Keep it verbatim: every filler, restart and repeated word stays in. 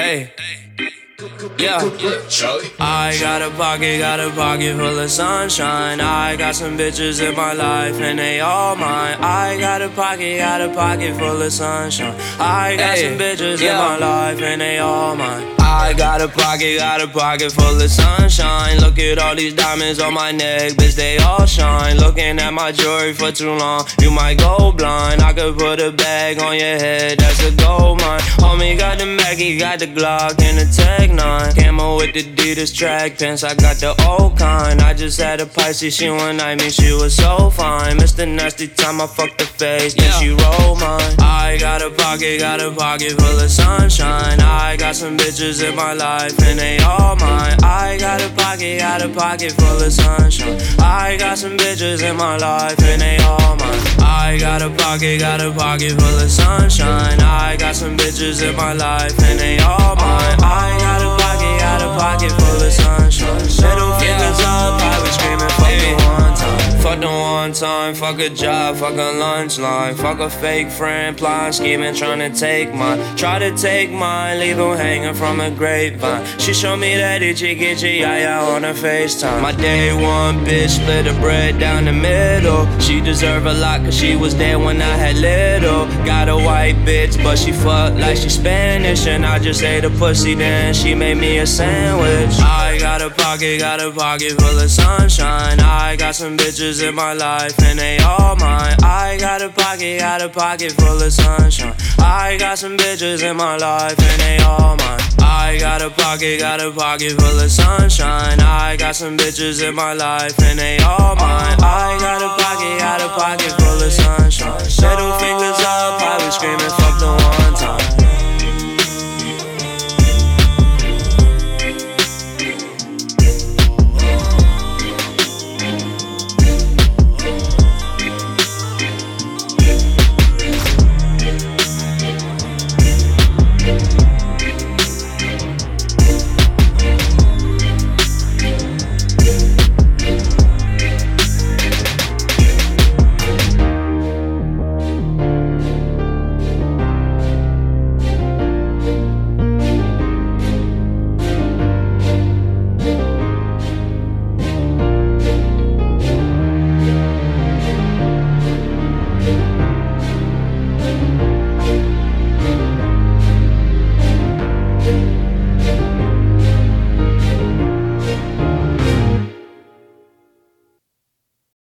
Hey, yeah. I got a pocket, got a pocket full of sunshine. I got some bitches in my life and they all mine. I got a pocket, got a pocket full of sunshine. I got some bitches in my life and they all mine. I got a pocket, got a pocket full of sunshine. Look at all these diamonds on my neck, bitch, they all shine. Looking at my jewelry for too long, you might go blind. I could put a bag on your head, that's a gold mine. Homie got the Mackie, got the Glock and the Tech nine. Camo with the Adidas track pants, I got the old kind. I just had a Pisces, she one night me, she was so fine. Mister Nasty time, I fucked the face, then she rolled mine. I got a pocket, got a pocket full of sunshine. I got some bitches in my life and they all mine. I got a pocket, got a pocket full of sunshine. I got some bitches in my life and they all mine. I got a pocket, got a pocket full of sunshine. I got some bitches in my life and they all mine. I got a pocket, got a pocket full of sunshine. Middle fingers up, I was screaming fuck the one time. Fuck the one time, fuck a job, fuck a lunch line. Fuck a fake friend, plotting, scheming, trying to take mine. Try to take mine, leave him hanging from a grapevine. She showed me that itchy itchy yeah on her FaceTime. My day one bitch split the bread down the middle. She deserve a lot cause she was there when I had little. Got a white bitch but she fuck like she Spanish. And I just ate a pussy then she made me a sandwich. I got a pocket, got a pocket full of sunshine. I got some bitches in my life and they all mine. I got a pocket, got a pocket full of sunshine. I got some bitches in my life and they all mine. I got a pocket, got a pocket full of sunshine. I got some bitches in my life and they all mine. I got a pocket, got a pocket